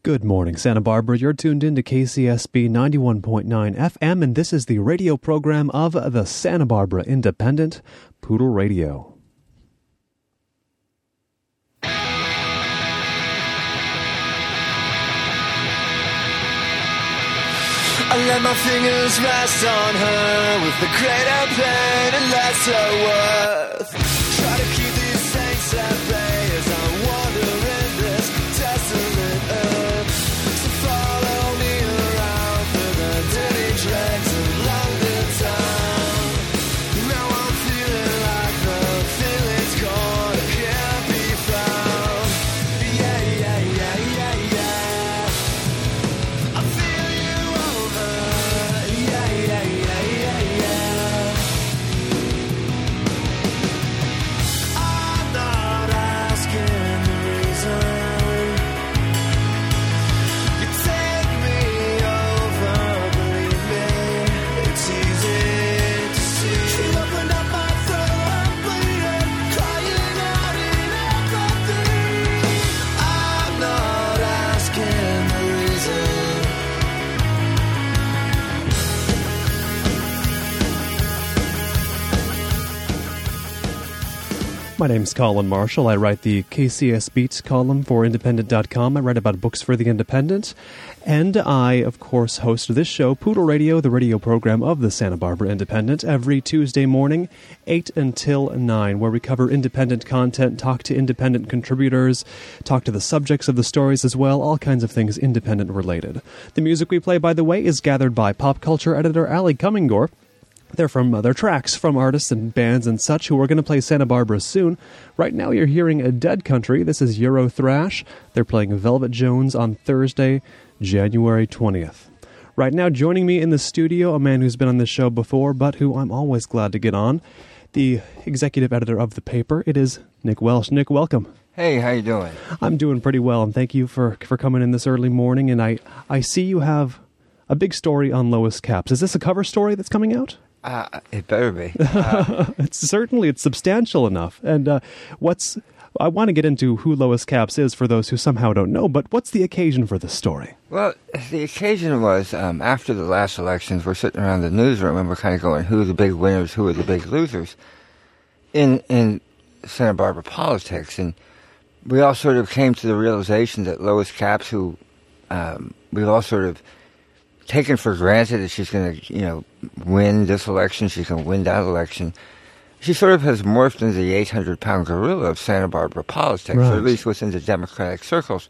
Good morning, Santa Barbara. You're tuned in to KCSB 91.9 FM, and this is the radio program of the Santa Barbara Independent, Poodle Radio. I let my fingers rest on her with the greater pain and lesser worth. Try to keep these saints at bay as I wander in this desolate earth. So follow me around through the dirty dregs of London town. Now I'm feeling like the feeling's gone, it can't be found. Yeah, yeah, yeah, yeah, yeah. I feel you over. Yeah, yeah, yeah, yeah, yeah. I'm not asking the reason. You take me over, believe me, it's easy to see. You opened up my throat, I'm bleeding, crying out in apathy. I'm not asking the reason. My name's Colin Marshall. I write the KCS Beats column for Independent.com. I write about books for the Independent. And I, of course, host this show, Poodle Radio, the radio program of the Santa Barbara Independent, every Tuesday morning, 8 until 9, where we cover independent content, talk to independent contributors, talk to the subjects of the stories as well, all kinds of things independent related. The music we play, by the way, is gathered by pop culture editor Ali Cummingore. They're from their tracks from artists and bands and such who are going to play Santa Barbara soon. Right now you're hearing a Dead Country. This is Euro Thrash. They're playing Velvet Jones on Thursday, January 20th. Right now joining me in the studio, a man who's been on this show before, but who I'm always glad to get on, the executive editor of the paper. It is Nick Welsh. Nick, welcome. Hey, how you doing? I'm doing pretty well, and thank you for coming in this early morning. And I see you have a big story on Lois Capps. Is this a cover story that's coming out? It better be. It's substantial enough. And I want to get into who Lois Capps is for those who somehow don't know, but what's the occasion for this story? Well, the occasion was after the last elections, we're sitting around the newsroom and we're kind of going, who are the big winners, who are the big losers in Santa Barbara politics. And we all sort of came to the realization that Lois Capps, who we all sort of taken for granted that she's going to, win this election, she's going to win that election. She sort of has morphed into the 800-pound gorilla of Santa Barbara politics, right, or at least within the Democratic circles.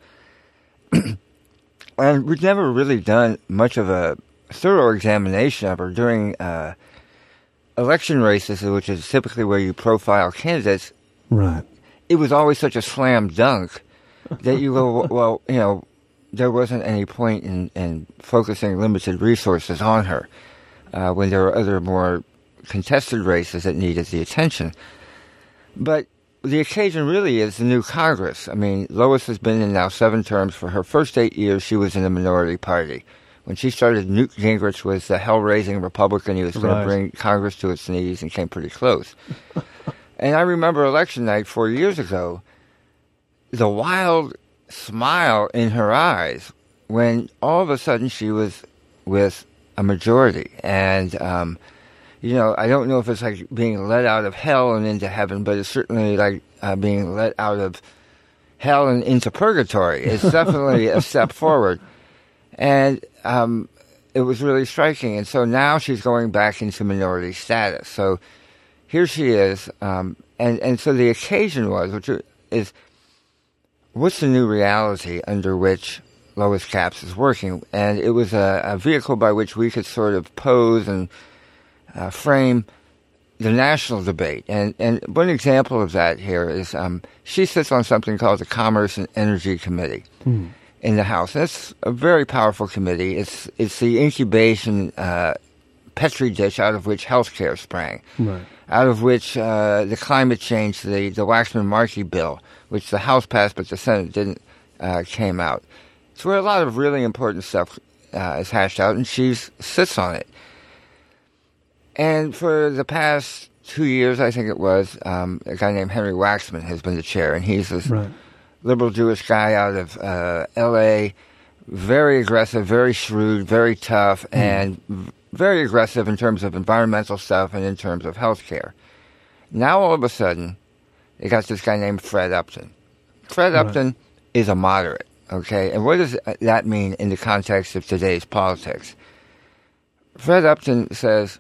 And we've never really done much of a thorough examination of her during election races, which is typically where you profile candidates. Right. It was always such a slam dunk that you go, well, there wasn't any point in focusing limited resources on her when there were other more contested races that needed the attention. But the occasion really is the new Congress. I mean, Lois has been in now 7 terms. For her first 8 years, she was in the minority party. When she started, Newt Gingrich was the hell-raising Republican. He was going to bring Congress to its knees and came pretty close. And I remember election night 4 years ago, the wild smile in her eyes when all of a sudden she was with a majority. And, I don't know if it's like being let out of hell and into heaven, but it's certainly like being let out of hell and into purgatory. It's definitely a step forward. And it was really striking. And so now she's going back into minority status. So here she is. And so the occasion was, which is, what's the new reality under which Lois Capps is working? And it was a vehicle by which we could sort of pose and frame the national debate. And one example of that here is she sits on something called the Commerce and Energy Committee in the House. And it's a very powerful committee. It's the incubation petri dish out of which healthcare sprang, right, out of which the climate change, the Waxman-Markey bill, which the House passed but the Senate didn't, came out. It's where a lot of really important stuff is hashed out, and she sits on it. And for the past 2 years, I think it was, a guy named Henry Waxman has been the chair, and he's this liberal Jewish guy out of L.A., very aggressive, very shrewd, very tough, and very aggressive in terms of environmental stuff and in terms of healthcare. Now, all of a sudden, they got this guy named Fred Upton. Fred Upton is a moderate, okay? And what does that mean in the context of today's politics? Fred Upton says,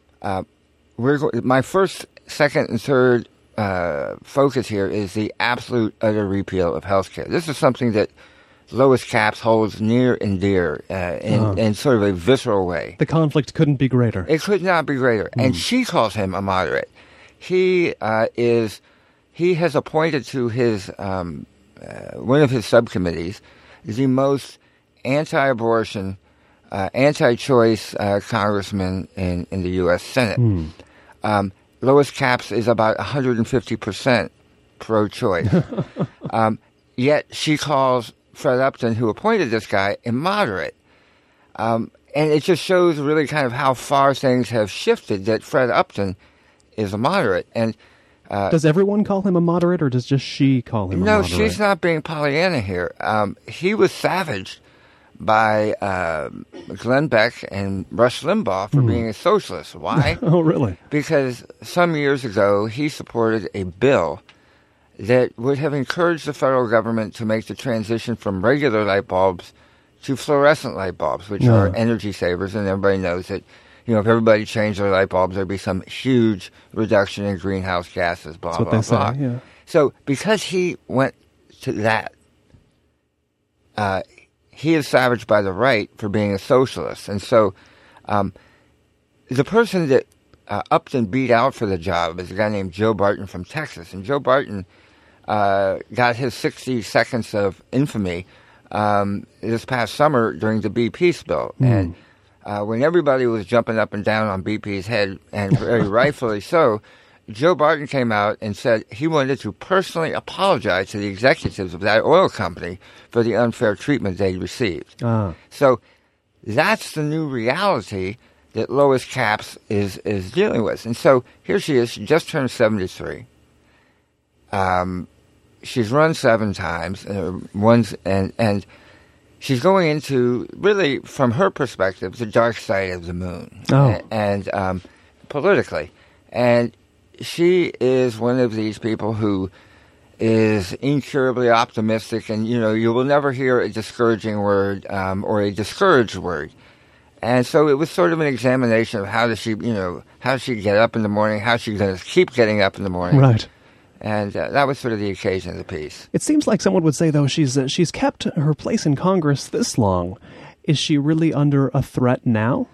my first, second, and third focus here is the absolute, utter repeal of healthcare. This is something that Lois Capps holds near and dear in sort of a visceral way. The conflict couldn't be greater. It could not be greater. And she calls him a moderate. He has appointed to his one of his subcommittees the most anti-abortion, anti-choice congressman in the U.S. Senate. Lois Capps is about 150% pro-choice. Yet she calls Fred Upton, who appointed this guy, a moderate. And it just shows really kind of how far things have shifted, that Fred Upton is a moderate. And does everyone call him a moderate, or does just she call him a moderate? No, she's not being Pollyanna here. He was savaged by Glenn Beck and Rush Limbaugh for being a socialist. Why? Oh, really? Because some years ago, he supported a bill that would have encouraged the federal government to make the transition from regular light bulbs to fluorescent light bulbs, which are energy savers, and everybody knows that, if everybody changed their light bulbs, there'd be some huge reduction in greenhouse gases, blah, That's what blah, they blah. say, yeah. So because he went to that, he is savaged by the right for being a socialist. And so the person that Upton beat out for the job is a guy named Joe Barton from Texas. And Joe Barton got his 60 seconds of infamy this past summer during the BP spill. And when everybody was jumping up and down on BP's head, and very rightfully so, Joe Barton came out and said he wanted to personally apologize to the executives of that oil company for the unfair treatment they received. So that's the new reality that Lois Capps is dealing with. And so here she is. She just turned 73. She's run 7 times, and she's going into, really, from her perspective, the dark side of the moon, and politically. And she is one of these people who is incurably optimistic, and, you will never hear a discouraging word or a discouraged word. And so it was sort of an examination of how does she get up in the morning, how she's going to keep getting up in the morning. Right. And that was sort of the occasion of the piece. It seems like someone would say, though, she's kept her place in Congress this long. Is she really under a threat now?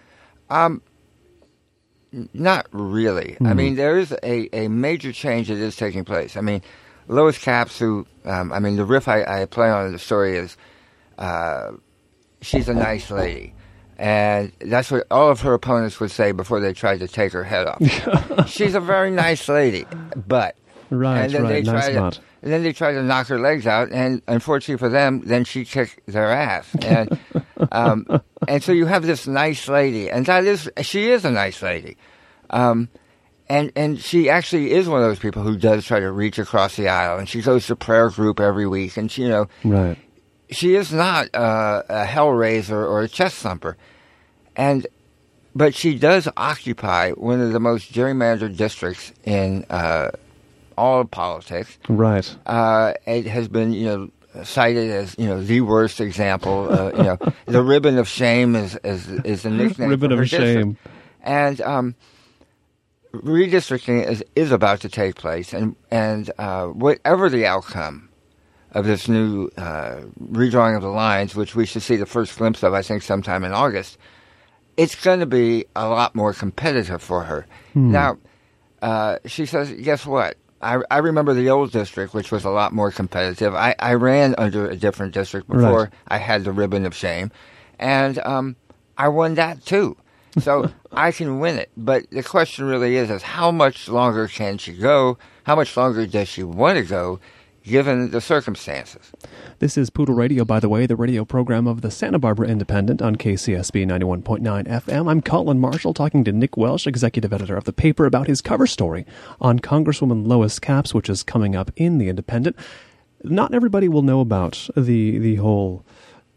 Not really. I mean, there is a major change that is taking place. I mean, Lois Capps, who, the riff I play on in the story is, she's a nice lady. And that's what all of her opponents would say before they tried to take her head off. She's a very nice lady, but... Right, and then nice. And then they try to knock her legs out, and unfortunately for them, then she kicked their ass. And and so you have this nice lady, and she is a nice lady. And she actually is one of those people who does try to reach across the aisle, and she goes to prayer group every week, and she, right. She is not a hellraiser or a chest thumper. But she does occupy one of the most gerrymandered districts in all of politics. Right. It has been, cited as, the worst example. The ribbon of shame is the nickname. Ribbon for her of shame. district. And redistricting is about to take place, and whatever the outcome of this new redrawing of the lines, which we should see the first glimpse of, I think, sometime in August, it's going to be a lot more competitive for her. Now, she says, guess what? I remember the old district, which was a lot more competitive. I ran under a different district before I had the ribbon of shame, and I won that too. So I can win it. But the question really is how much longer can she go? How much longer does she want to go, given the circumstances? This is Poodle Radio, by the way, the radio program of the Santa Barbara Independent on KCSB 91.9 FM. I'm Colin Marshall, talking to Nick Welsh, executive editor of the paper, about his cover story on Congresswoman Lois Capps, which is coming up in the Independent. Not everybody will know about the whole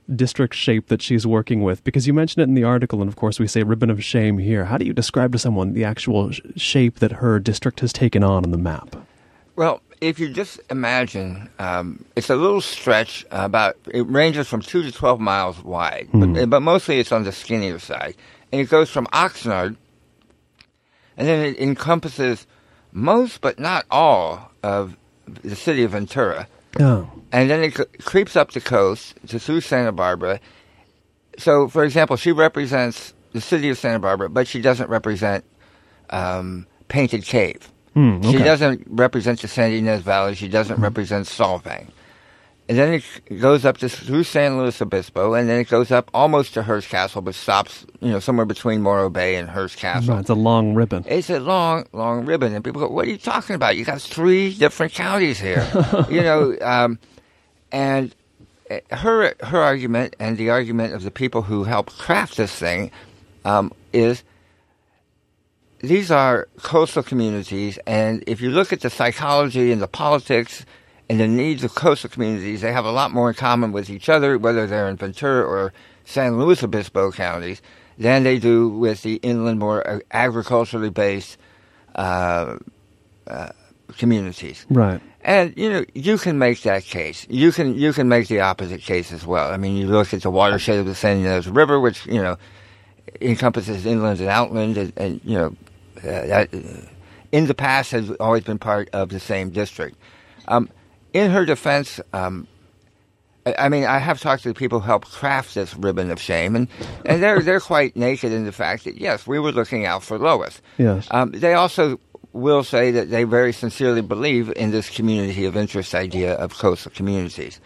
district shape that she's working with? Because you mentioned it in the article, and of course we say ribbon of shame here. How do you describe to someone the actual shape that her district has taken on the map? Well, if you just imagine, it's a little stretch, it ranges from 2 to 12 miles wide, but mostly it's on the skinnier side. And it goes from Oxnard, and then it encompasses most but not all of the city of Ventura. Oh. And then it creeps up the coast to through Santa Barbara. So, for example, she represents the city of Santa Barbara, but she doesn't represent Painted Cave. Okay. She doesn't represent the San Ynez Valley. She doesn't represent Solvang. And then it goes up through San Luis Obispo, and then it goes up almost to Hearst Castle, but stops, somewhere between Morro Bay and Hearst Castle. Right, it's a long ribbon. It's a long, long ribbon. And people go, what are you talking about? You got 3 different counties here. And her argument and the argument of the people who helped craft this thing is these are coastal communities, and if you look at the psychology and the politics and the needs of coastal communities, they have a lot more in common with each other, whether they're in Ventura or San Luis Obispo counties, than they do with the inland, more agriculturally based communities. Right. And you can make that case. You can make the opposite case as well. I mean, you look at the watershed of the San Ynez River, which encompasses inland and outland, and that in the past has always been part of the same district. In her defense, I have talked to the people who helped craft this ribbon of shame, and they're quite naked in the fact that, yes, we were looking out for Lois. Yes. They also will say that they very sincerely believe in this community of interest idea of coastal communities.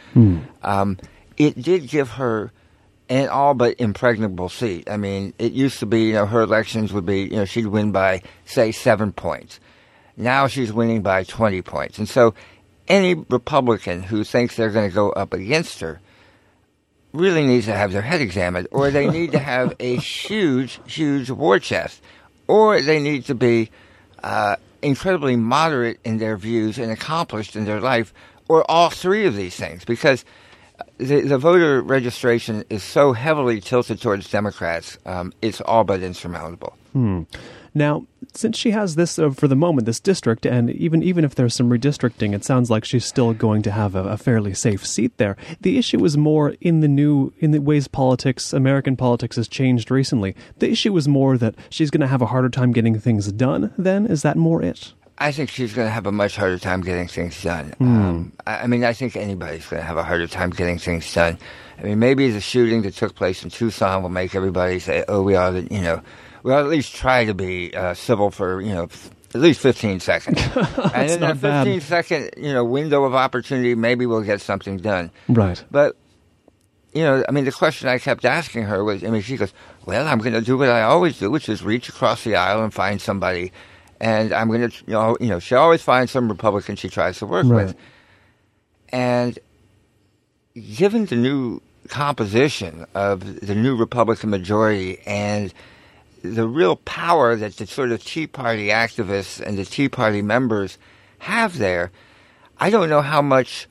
It did give her an all but impregnable seat. I mean, it used to be, her elections would be, she'd win by, say, 7 points. Now she's winning by 20 points. And so any Republican who thinks they're going to go up against her really needs to have their head examined, or they need to have a huge, huge war chest, or they need to be incredibly moderate in their views and accomplished in their life, or all 3 of these things, because the voter registration is so heavily tilted towards Democrats, it's all but insurmountable. Now, since she has this, for the moment, this district, and even if there's some redistricting, it sounds like she's still going to have a fairly safe seat there. The issue is more in the ways American politics has changed recently. The issue is more that she's going to have a harder time getting things done then? Is that more it? I think she's going to have a much harder time getting things done. I think anybody's going to have a harder time getting things done. I mean, maybe the shooting that took place in Tucson will make everybody say, oh, we ought to, we'll at least try to be civil for, at least 15 seconds. And in that 15-second, window of opportunity, maybe we'll get something done. Right. But, the question I kept asking her was, she goes, well, I'm going to do what I always do, which is reach across the aisle and find somebody. And I'm going to, she always finds some Republican she tries to work with. And given the new composition of the new Republican majority and the real power that the sort of Tea Party activists and the Tea Party members have there, I don't know how much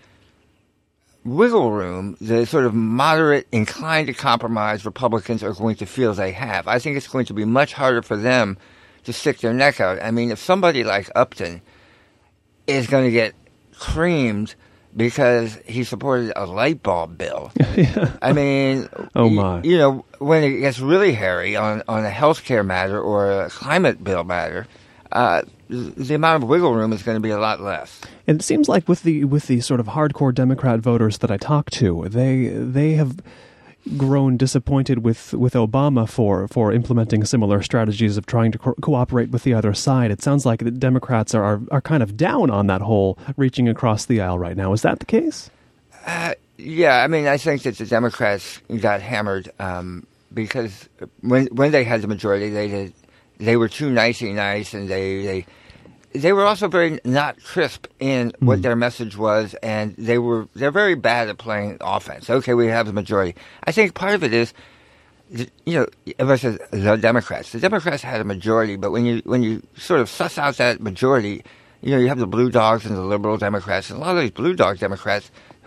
wiggle room the sort of moderate, inclined to compromise Republicans are going to feel they have. I think it's going to be much harder for them to stick their neck out. I mean, if somebody like Upton is going to get creamed because he supported a light bulb bill. I mean, oh my. When it gets really hairy on a health care matter or a climate bill matter, the amount of wiggle room is going to be a lot less. And it seems like with the sort of hardcore Democrat voters that I talk to, they have grown disappointed with Obama for implementing similar strategies of trying to cooperate with the other side. It sounds like the Democrats are kind of down on that whole reaching across the aisle right now. Is that the case? Yeah, I think that the Democrats got hammered because when they had the majority, they were too nicey nice, and they were also very not crisp in what their message was, and they're very bad at playing offense. Okay, we have the majority. I think part of it is, everybody says the Democrats. The Democrats had a majority, but when you sort of suss out that majority, you have the blue dogs and the liberal Democrats, and a lot of these blue dog Democrats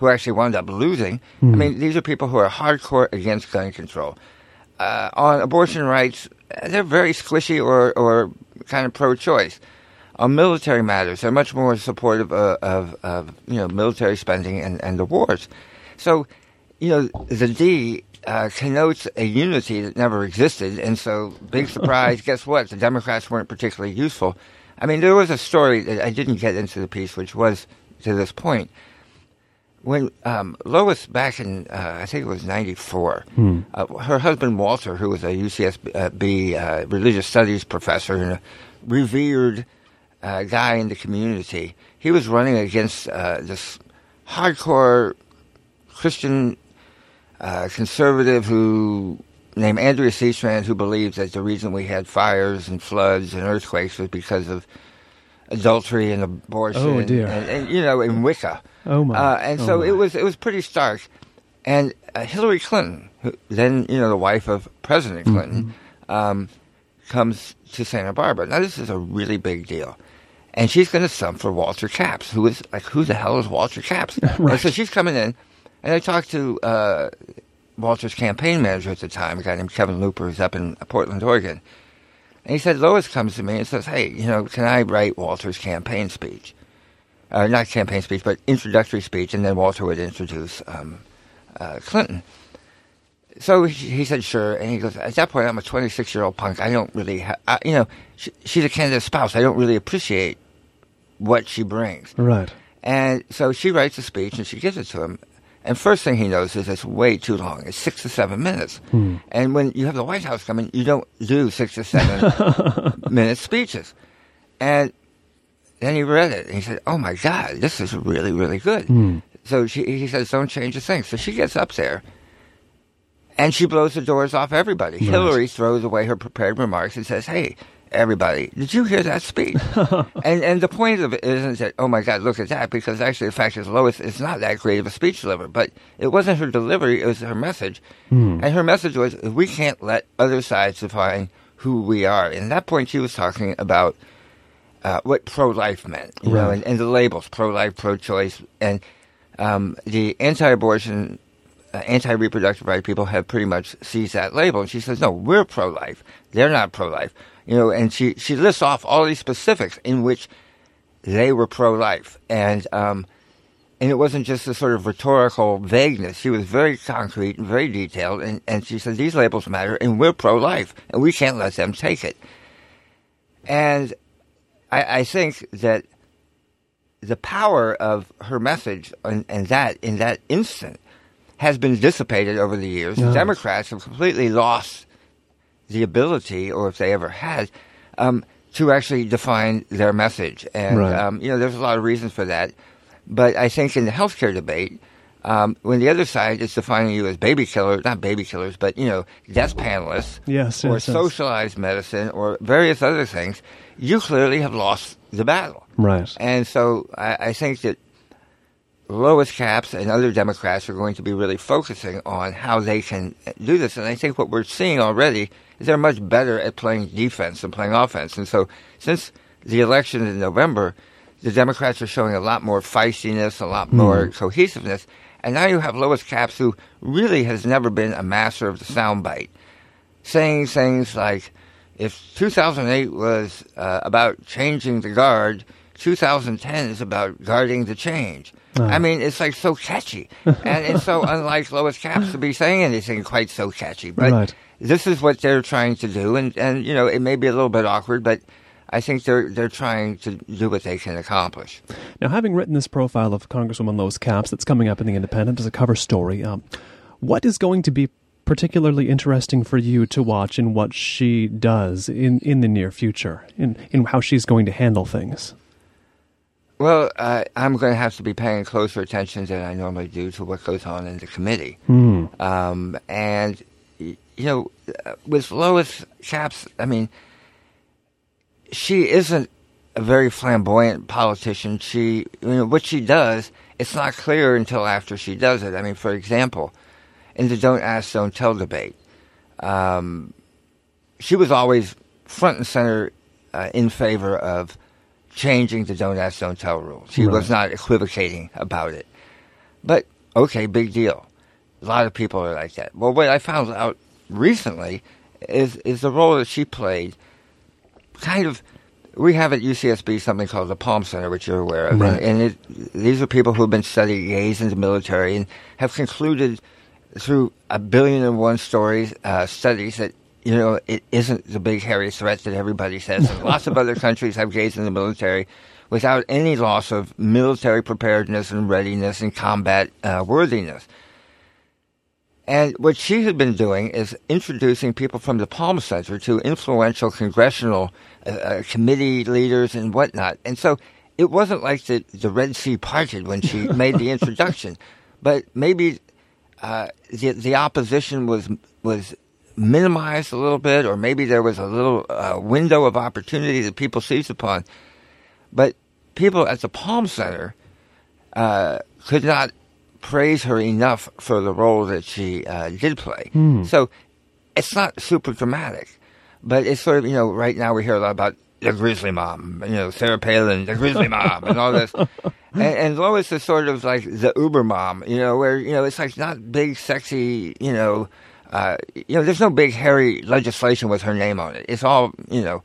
who actually wound up losing. I mean, these are people who are hardcore against gun control. On abortion rights, they're very squishy or kind of pro-choice. On military matters, they're much more supportive of military spending and the wars. So, the D connotes a unity that never existed, and so, big surprise, guess what? The Democrats weren't particularly useful. I mean, there was a story that I didn't get into the piece, which was to this point. When Lois, back in, I think it was 94, her husband Walter, who was a UCSB religious studies professor and a revered guy in the community, he was running against this hardcore Christian conservative named Andrea Seastrand, who believed that the reason we had fires and floods and earthquakes was because of adultery and abortion. Oh, dear. And in Wicca. Oh, my. It was pretty stark. And Hillary Clinton, who, then, the wife of President Clinton, comes to Santa Barbara. Now, this is a really big deal. And she's going to sub for Walter Capps, who is like, who the hell is Walter Capps? Right. And so she's coming in, and I talked to Walter's campaign manager at the time, a guy named Kevin Looper, who's up in Portland, Oregon. And he said, Lois comes to me and says, hey, can I write Walter's campaign speech? Not campaign speech, but introductory speech, and then Walter would introduce Clinton. So he said, sure, and he goes, at that point, I'm a 26-year-old punk. I don't really, she's a candidate spouse. I don't really appreciate what she brings. Right. And so she writes a speech, and she gives it to him. And first thing he knows is it's way too long. It's 6 to 7 minutes. And when you have the White House coming, you don't do 6 to 7 minute speeches. And then he read it, and he said, oh, my God, this is really, really good. So he says, don't change a thing. So she gets up there, and she blows the doors off everybody. Right. Hillary throws away her prepared remarks and says, hey, everybody, did you hear that speech? and the point of it isn't that, oh, my God, look at that, because actually the fact is Lois is not that great of a speech deliverer. But it wasn't her delivery, it was her message. And her message was, we can't let other sides define who we are. And at that point, she was talking about what pro-life meant, you know, and the labels, pro-life, pro-choice. And the anti-abortion, anti-reproductive right people have pretty much seized that label. And she says, no, we're pro-life. They're not pro-life. You know, and she lists off all these specifics in which they were pro-life. And it wasn't just a sort of rhetorical vagueness. She was very concrete and very detailed. And she said, these labels matter, and we're pro-life, and we can't let them take it. And I think that the power of her message in that instant has been dissipated over the years. The Democrats have completely lost the ability, or if they ever had, to actually define their message. And, there's a lot of reasons for that. But I think in the healthcare debate, when the other side is defining you as baby killers, not baby killers, but, death panelists, or socialized medicine, or various other things, you clearly have lost the battle. Right. And so I think that Lois Capps and other Democrats are going to be really focusing on how they can do this. And I think what we're seeing already is they're much better at playing defense than playing offense. And so since the election in November, the Democrats are showing a lot more feistiness, a lot more cohesiveness. And now you have Lois Capps, who really has never been a master of the soundbite, saying things like, if 2008 was about changing the guard, 2010 is about guarding the change. I mean, it's like so catchy. And it's so unlike Lois Capps to be saying anything quite so catchy. But this is what they're trying to do. And it may be a little bit awkward, but I think they're trying to do what they can accomplish. Now, having written this profile of Congresswoman Lois Capps that's coming up in The Independent as a cover story, what is going to be particularly interesting for you to watch in what she does in the near future, in how she's going to handle things? Well, I'm going to have to be paying closer attention than I normally do to what goes on in the committee. And, with Lois Capps, I mean, she isn't a very flamboyant politician. What she does, it's not clear until after she does it. I mean, for example, in the Don't Ask, Don't Tell debate, she was always front and center in favor of changing the Don't Ask, Don't Tell rule. She was not equivocating about it. But, okay, big deal. A lot of people are like that. Well, what I found out recently is the role that she played kind of... We have at UCSB something called the Palm Center, which you're aware of. Right. And these are people who have been studying gays in the military and have concluded through 1,000,000,001 studies that, you know, it isn't the big hairy threat that everybody says. And lots of other countries have gays in the military without any loss of military preparedness and readiness and combat worthiness. And what she had been doing is introducing people from the Palm Center to influential congressional committee leaders and whatnot. And so it wasn't like the Red Sea parted when she made the introduction, but maybe the opposition was minimized a little bit, or maybe there was a little window of opportunity that people seized upon. But people at the Palm Center could not praise her enough for the role that she did play. So it's not super dramatic, but it's sort of, you know, right now we hear a lot about the Grizzly Mom, you know, Sarah Palin, the Grizzly Mom, and all this. And Lois is sort of like the Uber Mom, you know, where, you know, it's like not big, sexy, you know, there's no big, hairy legislation with her name on it. It's all, you know,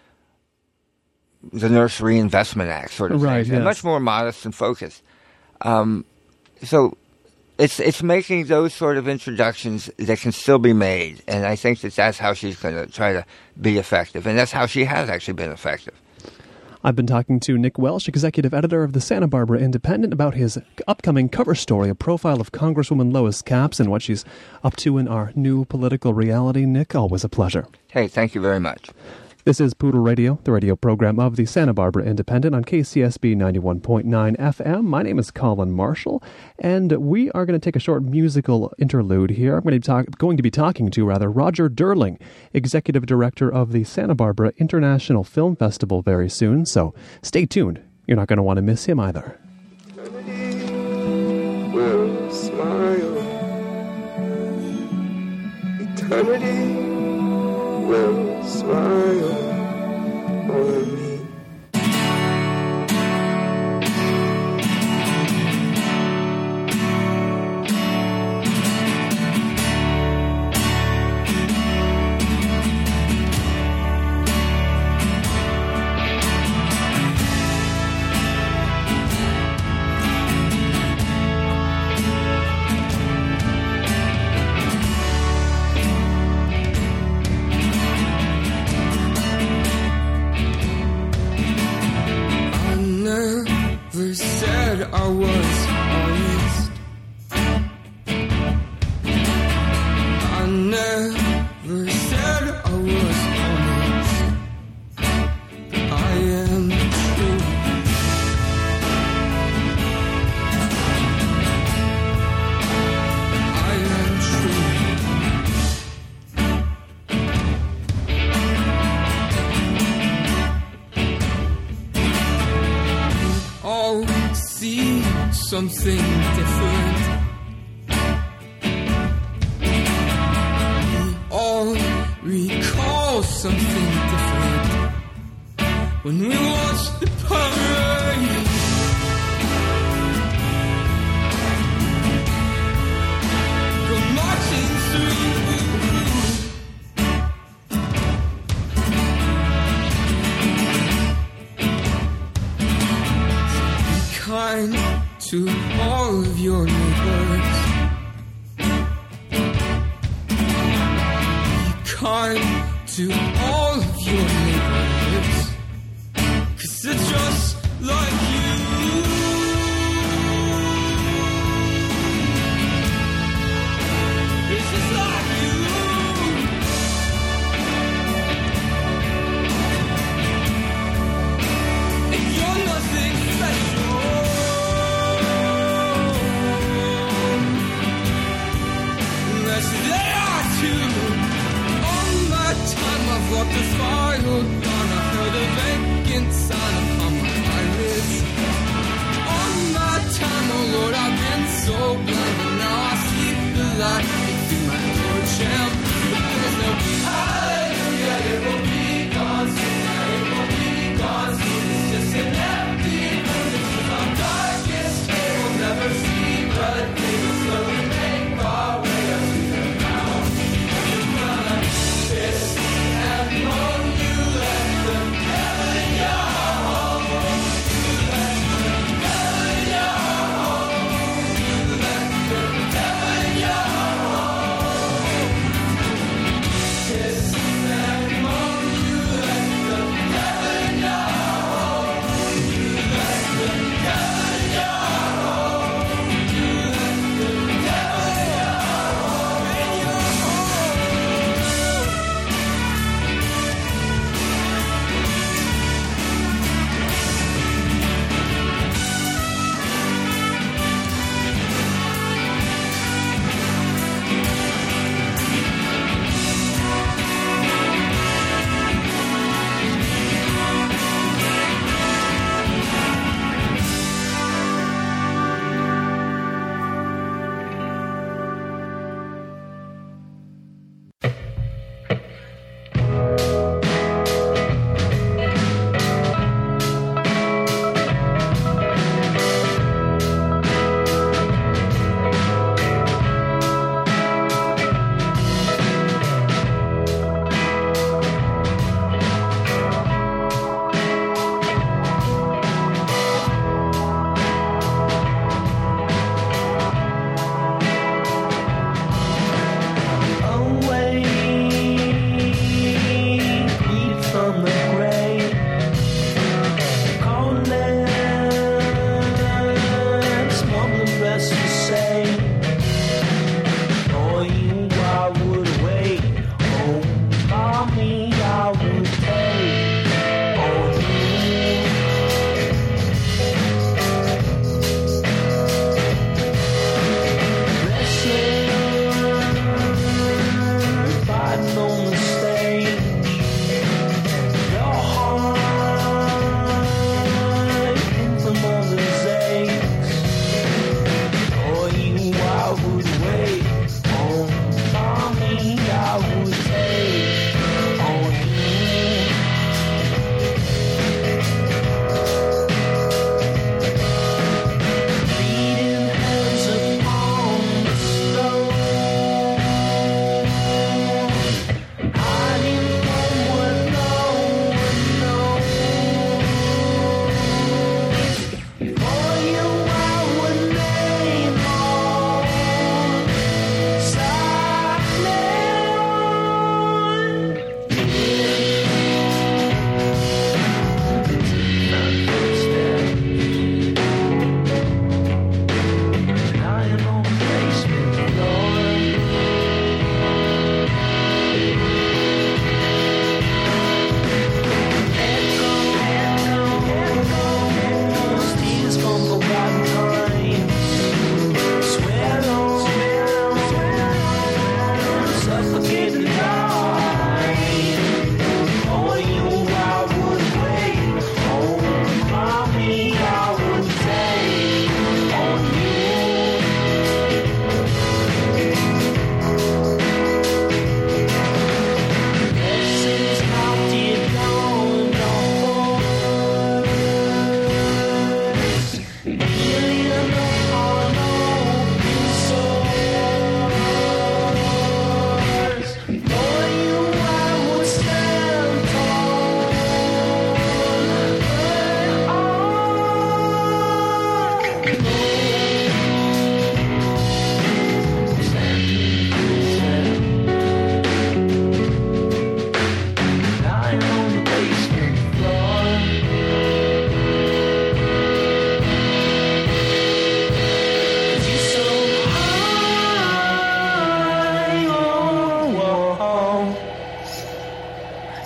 the Nurse Reinvestment Act sort of Right, thing. And yes. much more modest and focused. So it's making those sort of introductions that can still be made, and I think that's how she's going to try to be effective, and that's how she has actually been effective. I've been talking to Nick Welsh, executive editor of the Santa Barbara Independent, about his upcoming cover story, a profile of Congresswoman Lois Capps and what she's up to in our new political reality. Nick, always a pleasure. Hey, thank you very much. This is Poodle Radio, the radio program of the Santa Barbara Independent on KCSB 91.9 FM. My name is Colin Marshall, and we are going to take a short musical interlude here. I'm going to be talking to Roger Durling, executive director of the Santa Barbara International Film Festival, very soon. So stay tuned. You're not going to want to miss him either. Eternity will smile. Eternity will smile on me. I was honest. I never said I was honest. I am true. I am true. All see something different. We all recall something different when we watch the parade. Go marching through. Kind to all of your neighbors. Be kind to all of your neighbors, 'cause they're just like you. It's just like you. And you're nothing special. I've walked a file, and I felt a vacant sign upon my eyelids. All my time, oh Lord, I've been so blind, but now I see the light through my torch and there's no hallelujah, it will be gone soon, it will be gone soon. It's just an empty room, this is our darkest day, we'll never see bright.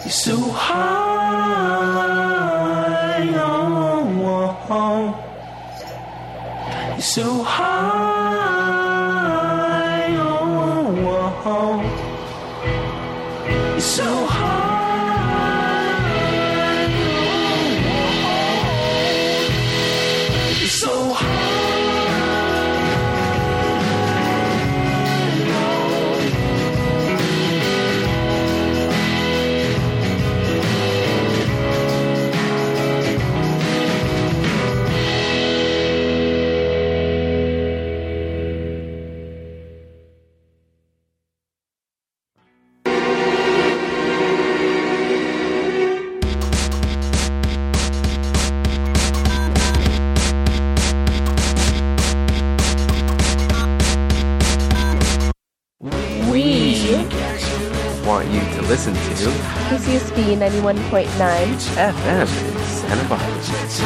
You're so high, oh, oh. You're so high, oh, oh. You're so high, oh, oh. You're so high. Want you to listen to KCSB 91.9 FM in Santa Barbara.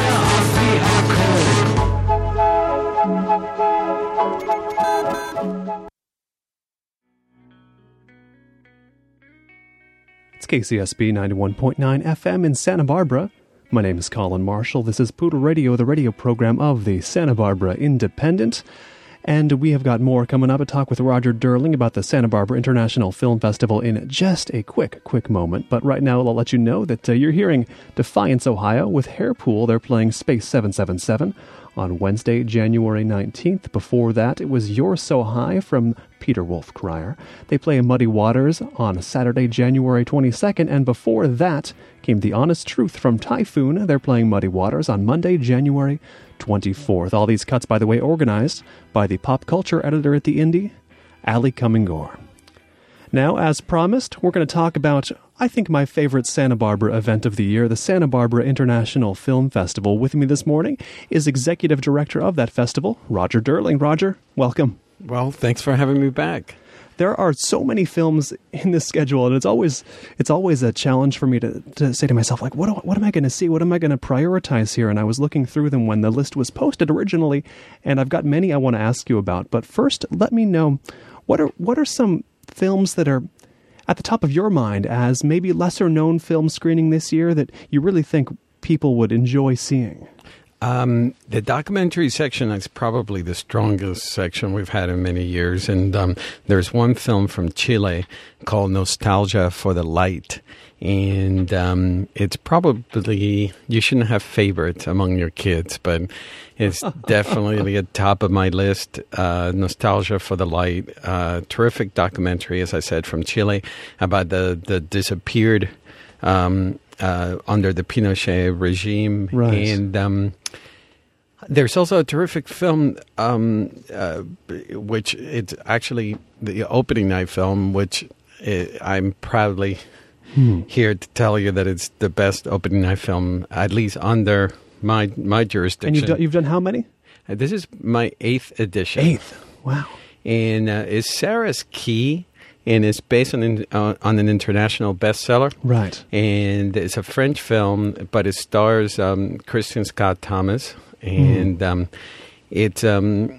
It's KCSB 91.9 FM in Santa Barbara. My name is Colin Marshall. This is Poodle Radio, the radio program of the Santa Barbara Independent. And we have got more coming up. A talk with Roger Durling about the Santa Barbara International Film Festival in just a quick moment. But right now, I'll let you know that you're hearing Defiance, Ohio with Hairpool. They're playing Space 777 on Wednesday, January 19th. Before that, it was You're So High from Peter Wolf Cryer. They play Muddy Waters on Saturday, January 22nd. And before that came The Honest Truth from Typhoon. They're playing Muddy Waters on Monday, January 24th. All these cuts, by the way, organized by the pop culture editor at the Indy, Ali Cummingore. Now, as promised, we're going to talk about, I think, my favorite Santa Barbara event of the year, the Santa Barbara International Film Festival. With me this morning is Executive Director of that festival, Roger Durling. Roger, welcome. Well, thanks for having me back. There are so many films in this schedule, and it's always a challenge for me to say to myself, like, what am I going to see? What am I going to prioritize here? And I was looking through them when the list was posted originally, and I've got many I want to ask you about. But first, let me know, what are some films that are at the top of your mind as maybe lesser-known film screening this year that you really think people would enjoy seeing? The documentary section is probably the strongest section we've had in many years. And there's one film from Chile called Nostalgia for the Light. And it's probably, you shouldn't have favorites among your kids, but it's definitely at the top of my list. Nostalgia for the Light. Terrific documentary, as I said, from Chile about the disappeared under the Pinochet regime. Right. And there's also a terrific film, which it's actually the opening night film, which I'm proudly here to tell you that it's the best opening night film, at least under my jurisdiction. And you've done how many? This is my 8th edition. 8th. Wow. And it's Sarah's Key. And it's based on an international bestseller. Right. And it's a French film, but it stars Christian Scott Thomas. And it's a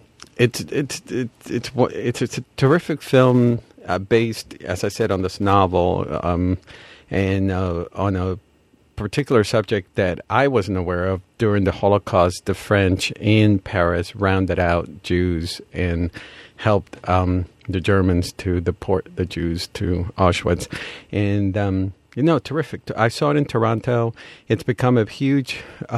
terrific film based, as I said, on this novel and on a particular subject that I wasn't aware of. During the Holocaust, the French in Paris rounded out Jews and helped the Germans to deport the Jews to Auschwitz. And, terrific. I saw it in Toronto. It's become a huge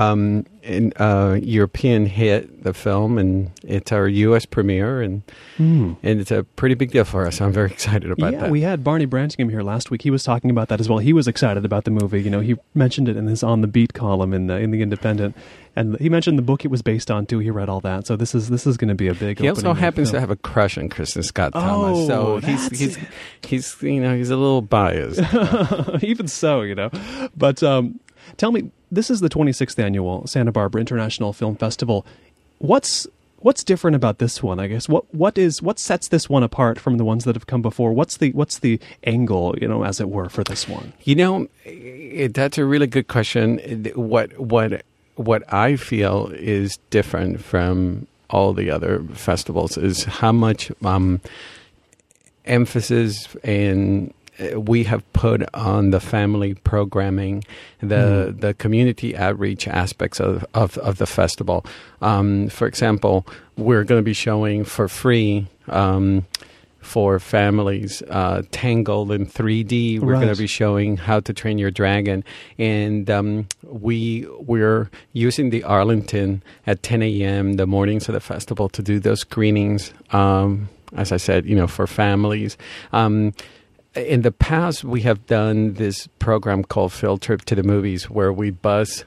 European hit, the film, and it's our U.S. premiere, and it's a pretty big deal for us. I'm very excited about that. Yeah, we had Barney Brantingham here last week. He was talking about that as well. He was excited about the movie. You know, he mentioned it in his On the Beat column in the Independent. And he mentioned the book it was based on, too. He read all that. So this is going to be a big He also happens film. to have a crush on Kristen Scott Thomas. So he's he's a little biased. Even so, But tell me, this is the 26th annual Santa Barbara International Film Festival. What's different about this one, I guess? What sets this one apart from the ones that have come before? What's the angle, as it were, for this one? That's a really good question. What I feel is different from all the other festivals is how much emphasis and we have put on the family programming, the community outreach aspects of the festival. For example, we're going to be showing for free for families Tangled in 3D. We're going to be showing How to Train Your Dragon, and we're using the Arlington at 10 a.m. the mornings of the festival to do those screenings. As I said, for families. In the past, we have done this program called Field Trip to the Movies, where we bus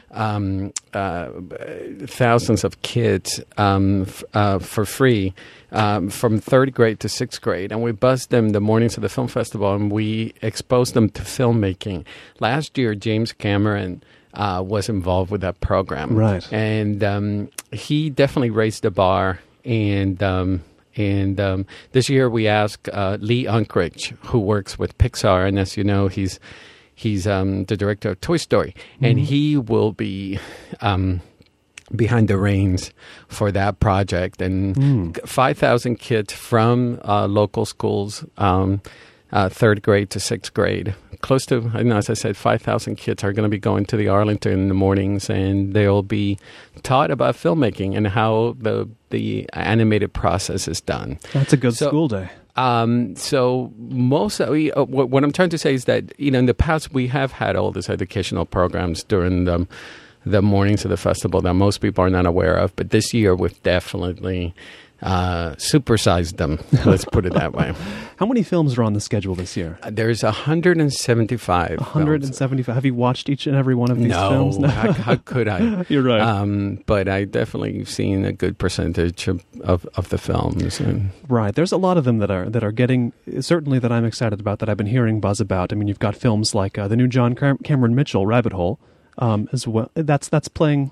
thousands of kids for free from third grade to sixth grade, and we bus them the mornings of the film festival, and we expose them to filmmaking. Last year, James Cameron was involved with that program, right? And he definitely raised the bar. And this year we asked Lee Unkrich, who works with Pixar, and as you know, he's the director of Toy Story, and he will be behind the reins for that project. And 5,000 kids from local schools, third grade to sixth grade. Close to, as I said, 5,000 kids are going to be going to the Arlington in the mornings, and they'll be taught about filmmaking and how the animated process is done. That's a good school day. So most what I'm trying to say is that in the past we have had all these educational programs during the mornings of the festival that most people are not aware of, but this year we've definitely supersized them. Let's put it that way. How many films are on the schedule this year? There's 175. 175. Have you watched each and every one of these films? No. How could I? You're right. But I definitely seen a good percentage of the films. Right. There's a lot of them that are getting, certainly that I'm excited about, that I've been hearing buzz about. I mean, you've got films like the new John Cameron Mitchell, Rabbit Hole, as well. That's playing.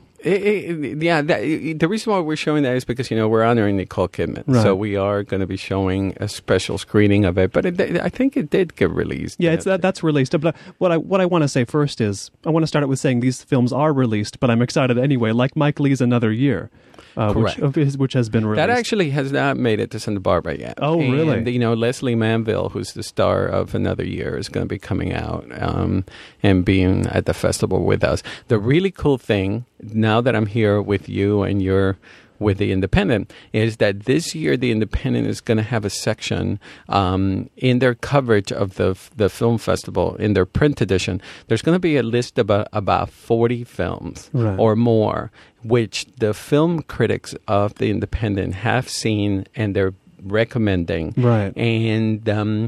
The reason why we're showing that is because we're honoring Nicole Kidman, so we are going to be showing a special screening of it. But I think it did get released. Yeah, that's released. But what I want to say first is I want to start out with saying these films are released, but I'm excited anyway. Like Mike Lee's Another Year, which has been released. That actually has not made it to Santa Barbara yet. Oh, really? And, Leslie Manville, who's the star of Another Year, is going to be coming out and being at the festival with us. The really cool thing, now that I'm here with you and you're with The Independent, is that this year The Independent is going to have a section in their coverage of the film festival, in their print edition. There's going to be a list of about 40 films or more, which the film critics of The Independent have seen and they're recommending. Right. And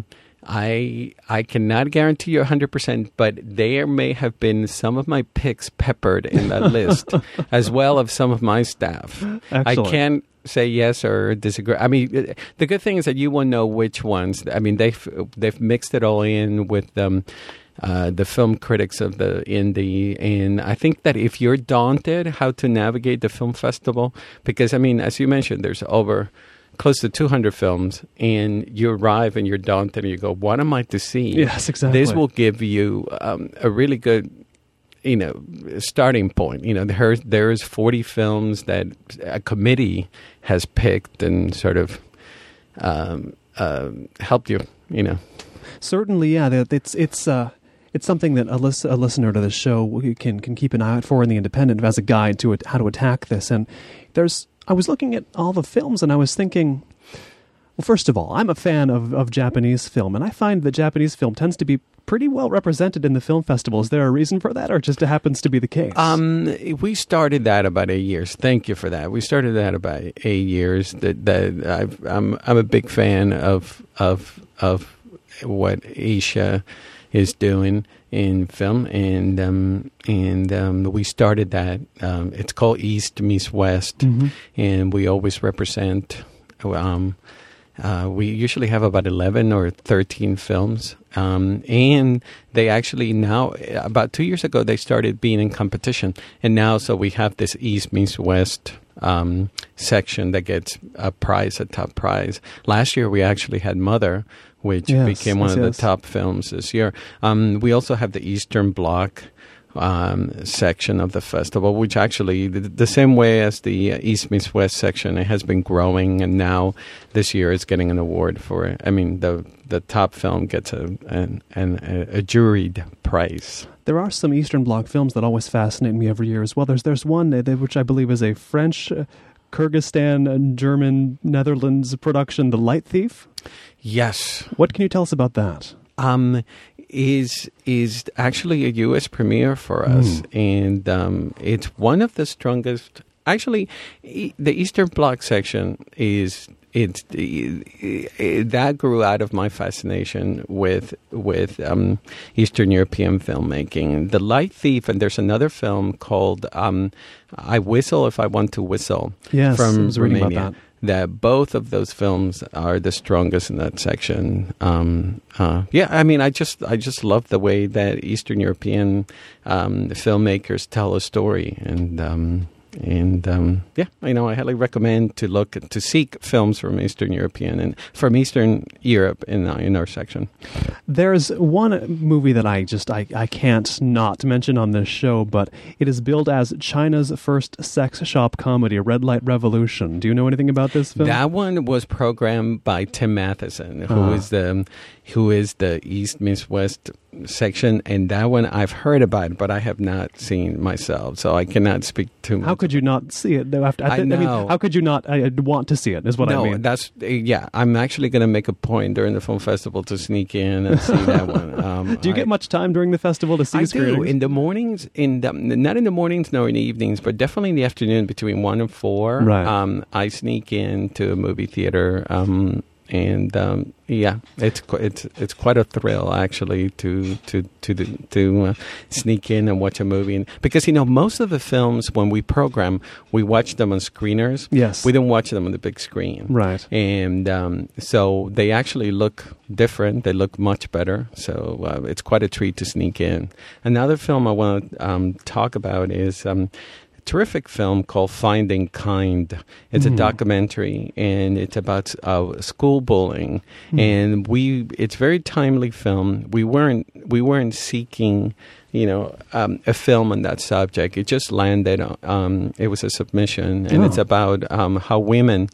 I cannot guarantee you 100%, but there may have been some of my picks peppered in that list, as well as some of my staff. Excellent. I can't say yes or disagree. I mean, the good thing is that you won't know which ones. I mean, they've mixed it all in with the film critics of the indie, and I think that if you're daunted how to navigate the film festival, because I mean, as you mentioned, there's over close to 200 films, and you arrive and you're daunted and you go, what am I to see? Yes, exactly. This will give you a really good, starting point. There's 40 films that a committee has picked and sort of helped you, Certainly, yeah. It's something that a listener to the show can keep an eye out for in The Independent as a guide to how to attack this. And I was looking at all the films and I was thinking, well, first of all, I'm a fan of Japanese film, and I find that Japanese film tends to be pretty well represented in the film festival. Is there a reason for that, or just it happens to be the case? We started that about 8 years. Thank you for that. We started that about 8 years. I'm a big fan of what Asia is doing in film, and we started that. It's called East Meets West, and we always represent. We usually have about 11 or 13 films, and they actually now, about 2 years ago, they started being in competition, and now so we have this East Meets West section that gets a top prize. Last year we actually had Mother, which became one of the top films this year. We also have the Eastern Bloc, section of the festival, which actually, the same way as the East Meets West section, it has been growing, and now this year it's getting an award for it. I mean, the top film gets a juried prize. There are some Eastern Bloc films that always fascinate me every year as well. There's one which I believe is a French, Kyrgyzstan, German, Netherlands production, The Light Thief. Yes. What can you tell us about that? Is actually a U.S. premiere for us, and it's one of the strongest. Actually, the Eastern Bloc section that grew out of my fascination with Eastern European filmmaking. The Light Thief, and there's another film called I Whistle If I Want to Whistle, yes, from I was reading Romania. about that. That both of those films are the strongest in that section. I mean, I just love the way that Eastern European filmmakers tell a story, and I highly recommend to seek films from Eastern European and from Eastern Europe in our section. There's one movie that I can't not mention on this show, but it is billed as China's first sex shop comedy, Red Light Revolution. Do you know anything about this film? That one was programmed by Tim Matheson, who is the East Meets West section, and that one I've heard about, but I have not seen myself, so I cannot speak too much. How could you not see it? I know. I mean, how could you not want to see it, is what I mean. I'm actually going to make a point during the film festival to sneak in and see that one. Do you get much time during the festival to see screenings? I do. In the mornings, not in the mornings nor in the evenings, but definitely in the afternoon between 1 and 4. Right. I sneak into a movie theater, it's quite a thrill actually to sneak in and watch a movie, because most of the films when we program, we watch them on screeners. Yes, we don't watch them on the big screen, right? And so they actually look different. They look much better. So it's quite a treat to sneak in. Another film I want to talk about is terrific film called Finding Kind. It's a documentary, and it's about school bullying. And it's very timely film. We weren't seeking, a film on that subject. It just landed. It was a submission, and it's about how women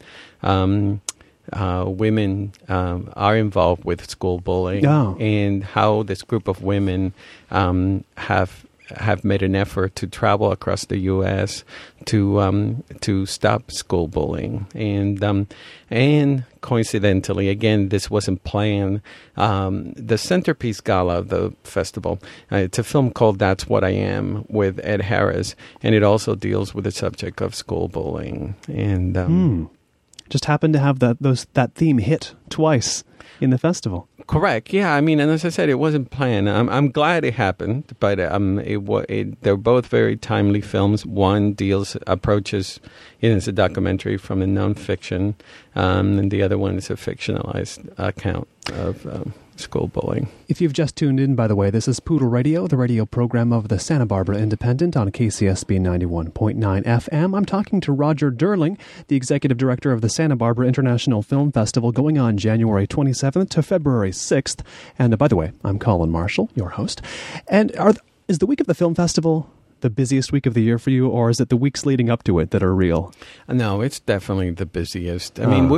are involved with school bullying, and how this group of women have made an effort to travel across the U.S. to stop school bullying, and coincidentally, again, this wasn't planned. The centerpiece gala of the festival, it's a film called That's What I Am with Ed Harris, and it also deals with the subject of school bullying. And just happened to have that theme hit twice in the festival. Correct. Yeah. I mean, and as I said, it wasn't planned. I'm glad it happened, but they're both very timely films. One approaches, it's a documentary from a nonfiction, and the other one is a fictionalized account of school bullying. If you've just tuned in, by the way, this is Poodle Radio, the radio program of the Santa Barbara Independent on KCSB 91.9 FM. I'm talking to Roger Durling, the executive director of the Santa Barbara International Film Festival, going on January 27th to February 6th. And by the way, I'm Colin Marshall, your host. And is the week of the film festival the busiest week of the year for you, or is it the weeks leading up to it that are real? No, it's definitely the busiest. I mean,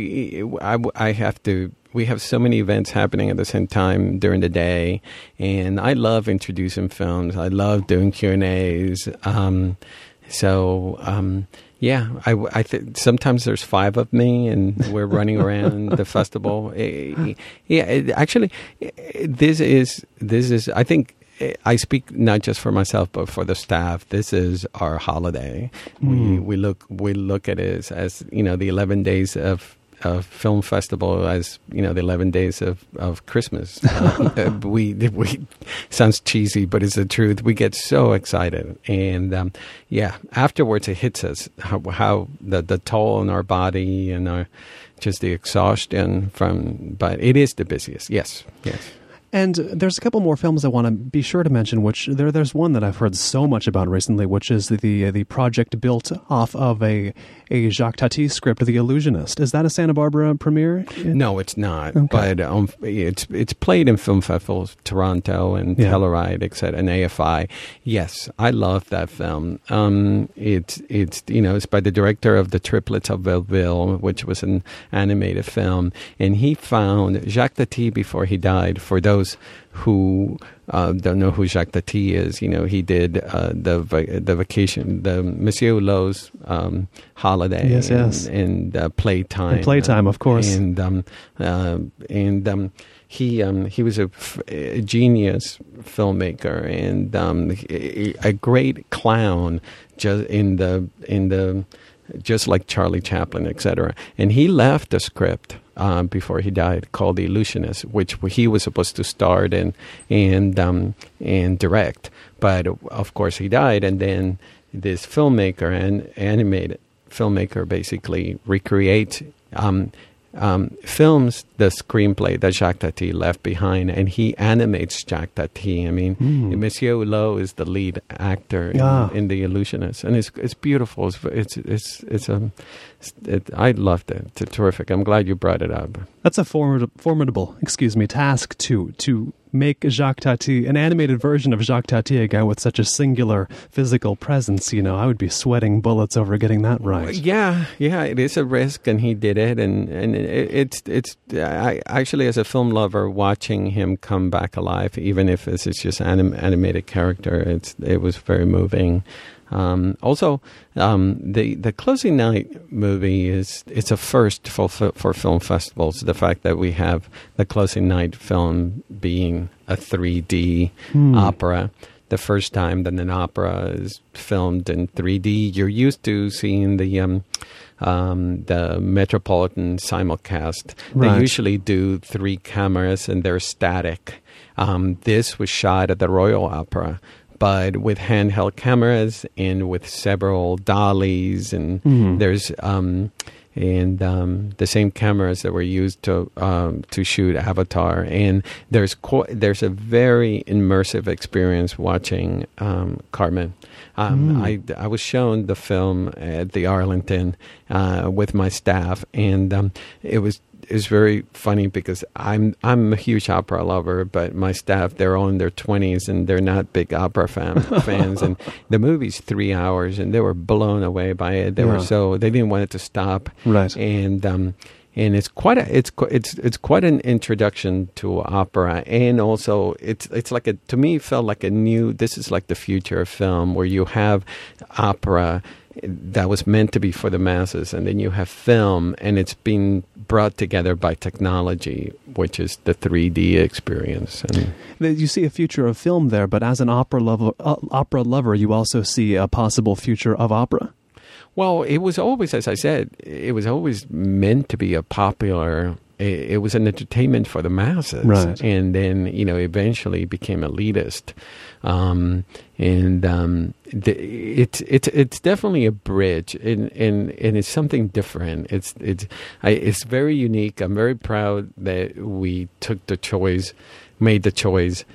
we have so many events happening at the same time during the day, and I love introducing films. I love doing Q&As. I think sometimes there's 5 of me, and we're running around the festival. This is. I think I speak not just for myself, but for the staff. This is our holiday. We look at it as the 11 days of film festival as the 11 days of Christmas. we sounds cheesy, but it's the truth. We get so excited, and afterwards it hits us how the toll on our body and just the exhaustion but it is the busiest. Yes. And there's a couple more films I want to be sure to mention, which there's one that I've heard so much about recently, which is the project built off of a Jacques Tati script, The Illusionist. Is that a Santa Barbara premiere? No, it's not. Okay. But it's played in film festivals, Toronto and Telluride, etc., and AFI. Yes, I love that film. It's by the director of The Triplets of Belleville, which was an animated film, and he found Jacques Tati before he died. For those who don't know who Jacques Tati is, he did the vacation, the Monsieur Hulot's Holiday, yes. and Playtime. And Playtime, of course. He was a genius filmmaker and a great clown, just like Charlie Chaplin, etc. And he left a script before he died called The Illusionist, which he was supposed to star in and direct. But of course he died, and then this filmmaker and animated filmmaker basically recreates films the screenplay that Jacques Tati left behind, and he animates Jacques Tati. I mean, Monsieur Hulot is the lead actor in The Illusionist, and it's beautiful. I loved it. It's terrific. I'm glad you brought it up. That's a formidable, task to make Jacques Tati, an animated version of Jacques Tati again with such a singular physical presence. I would be sweating bullets over getting that right. Yeah, it is a risk, and he did it, and it's I actually, as a film lover, watching him come back alive, even if it's just animated character, it was very moving. Also, the Closing Night movie it's a first for film festivals. The fact that we have the Closing Night film being a 3D opera, the first time that an opera is filmed in 3D. You're used to seeing the Metropolitan simulcast. Right. They usually do 3 cameras and they're static. This was shot at the Royal Opera, but with handheld cameras and with several dollies, and there's the same cameras that were used to shoot Avatar, and there's a very immersive experience watching Carmen. I was shown the film at the Arlington with my staff, and it was very funny because I'm a huge opera lover, but my staff, they're all in their 20s and they're not big opera fans. And the movie's 3 hours, and they were blown away by it. They didn't want it to stop. Right. And it's quite an introduction to opera, and also it's like to me it felt like this is like the future of film, where you have opera that was meant to be for the masses, and then you have film, and it's being brought together by technology, which is the 3D experience. And you see a future of film there, but as an opera lover, you also see a possible future of opera. Well, it was always, as I said, it was always meant to be a popular. It was an entertainment for the masses, right. And then eventually became elitist, it's definitely a bridge, and it's something different. It's very unique. I'm very proud that we made the choice.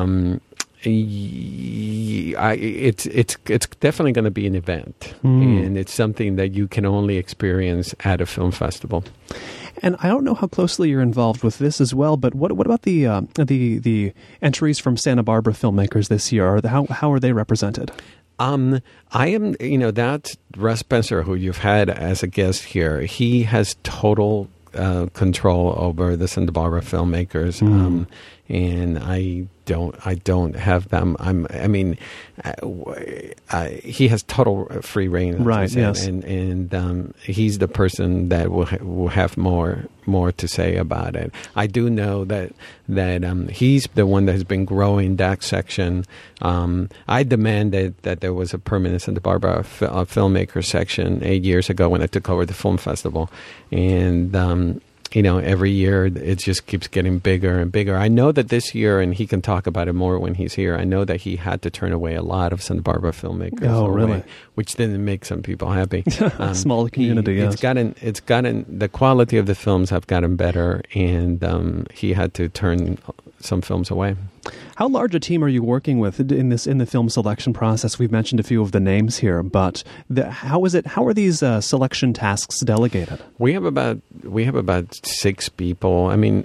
It's definitely going to be an event, and it's something that you can only experience at a film festival. And I don't know how closely you're involved with this as well, but what about the entries from Santa Barbara filmmakers this year? How are they represented? I am, that's Russ Spencer, who you've had as a guest here. He has total control over the Santa Barbara filmmakers, and I don't have them. He has total free reign, right? Yes, and he's the person that will have more to say about it. I do know that he's the one that has been growing that section. I demanded that there was a permanent Santa Barbara filmmaker section 8 years ago when I took over the film festival, and every year it just keeps getting bigger and bigger. I know that this year, and he can talk about it more when he's here, I know that he had to turn away a lot of Santa Barbara filmmakers. Oh, really? Which didn't make some people happy. Small community, yes. It's gotten, the quality of the films have gotten better, and he had to turn some films away. How large a team are you working with in the film selection process? We've mentioned a few of the names here, but how are these selection tasks delegated? We have about 6 people. I mean,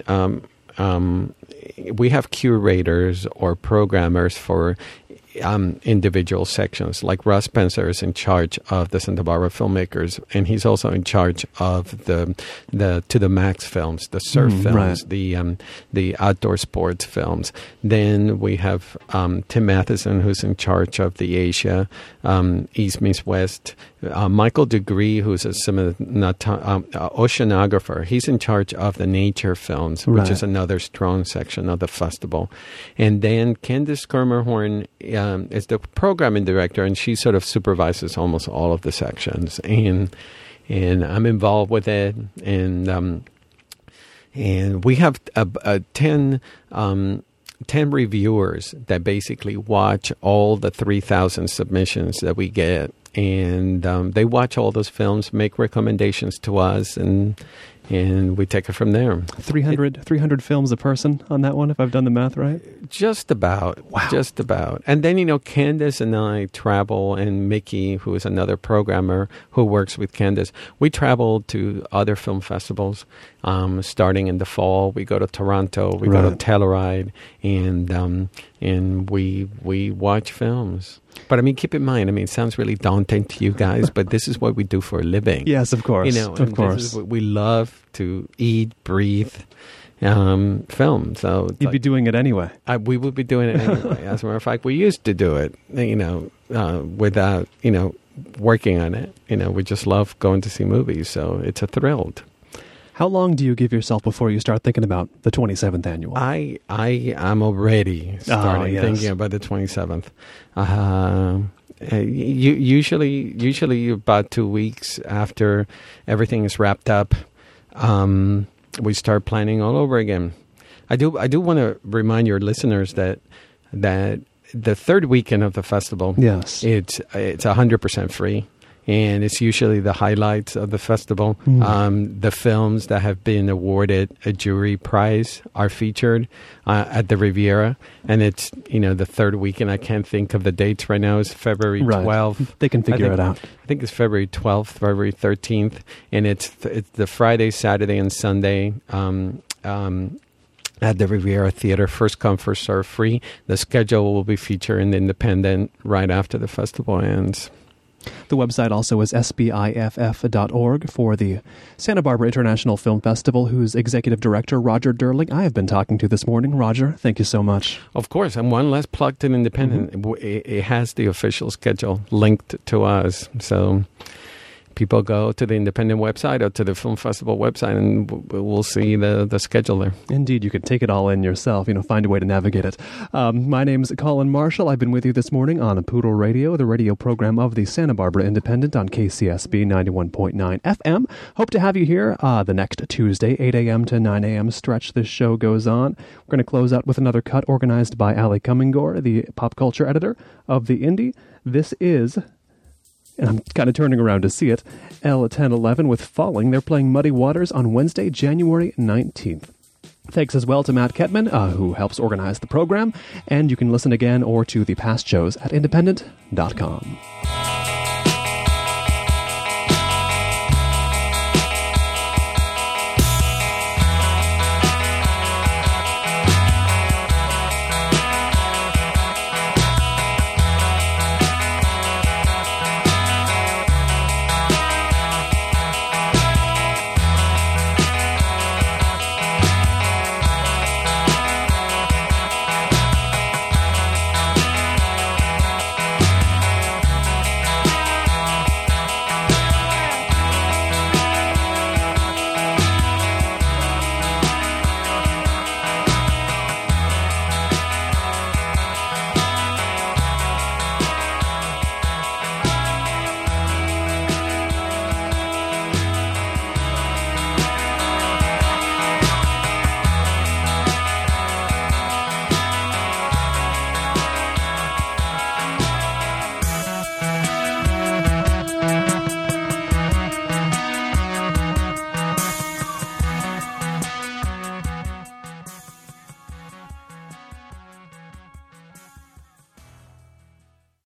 we have curators or programmers for individual sections. Like Russ Spencer is in charge of the Santa Barbara filmmakers, and he's also in charge of the To the Max films, the surf films, right. the outdoor sports films. Then we have Tim Matheson, who's in charge of the Asia, East meets West. Michael Degree, who's a oceanographer, he's in charge of the nature films, which is another strong section of the festival. And then Candace Schermerhorn is the programming director, and she sort of supervises almost all of the sections. And I'm involved with it. And we have 10 reviewers that basically watch all the 3,000 submissions that we get. And they watch all those films, make recommendations to us, and we take it from there. 300 films a person on that one, if I've done the math right? Just about. Wow. Just about. And then, Candace and I travel, and Mickey, who is another programmer who works with Candace, we travel to other film festivals. Starting in the fall, we go to Toronto, we go to Telluride, and we watch films. But keep in mind, it sounds really daunting to you guys, but this is what we do for a living. Yes, of course. Of course. This is what we love to eat, breathe, film. So you'd be doing it anyway. We would be doing it anyway. As a matter of fact, we used to do it, without, working on it. We just love going to see movies, so it's a thrill. How long do you give yourself before you start thinking about the 27th annual? I am already starting thinking about the 27th. Usually about 2 weeks after everything is wrapped up, we start planning all over again. I do want to remind your listeners that the third weekend of the festival, it's 100% free. And it's usually the highlights of the festival. The films that have been awarded a jury prize are featured at the Riviera. And it's, the third weekend. I can't think of the dates right now. It's February 12th. They can figure it out. I think it's February 12th, February 13th. And it's the Friday, Saturday, and Sunday at the Riviera Theater. First come, first serve, free. The schedule will be featured in the Independent right after the festival ends. The website also is sbiff.org for the Santa Barbara International Film Festival, whose executive director, Roger Derling, I have been talking to this morning. Roger, thank you so much. Of course. And one last plug to the Independent. It has the official schedule linked to us. So people go to the Independent website or to the Film Festival website, and we'll see the schedule there. Indeed, you can take it all in yourself, find a way to navigate it. My name is Colin Marshall. I've been with you this morning on Poodle Radio, the radio program of the Santa Barbara Independent on KCSB 91.9 FM. Hope to have you here the next Tuesday, 8 a.m. to 9 a.m. stretch. This show goes on. We're going to close out with another cut organized by Ali Cummingore, the pop culture editor of The Indie. This is... and I'm kind of turning around to see it, L1011 with Falling. They're playing Muddy Waters on Wednesday, January 19th. Thanks as well to Matt Ketman, who helps organize the program. And you can listen again or to the past shows at independent.com.